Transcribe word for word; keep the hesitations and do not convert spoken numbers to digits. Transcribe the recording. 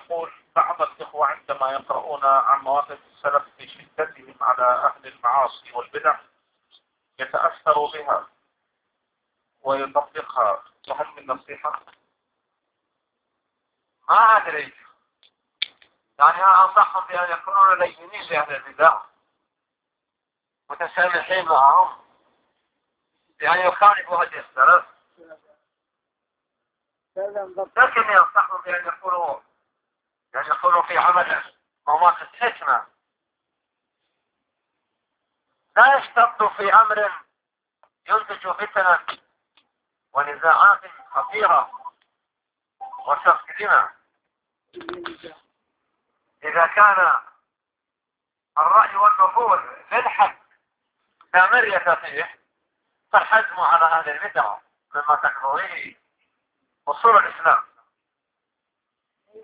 يقول بعض الإخوة عندما يقرؤون عن مواقف السلف في شدتهم على أهل المعاصي والبدع يتأثروا بها ويطبقها، فهل من نصيحة؟ ما أدري، يعني أنا أنصحهم بأن يكونوا لينين لأهل البدع متسامحين معهم، يعني يخالفوا هدي السلف، لكن ينصحهم بأن يكونوا يعني يكونوا في عمل مواقف حكمة، لا يشتطوا في أمر ينتج فتنة ونزاعات خطيرة وسفك دماء. إذا كان الرأي والنفوذ للحد لا مرية فيه فالحزم على هذه البدعة مما تقضيه أصول الإسلام.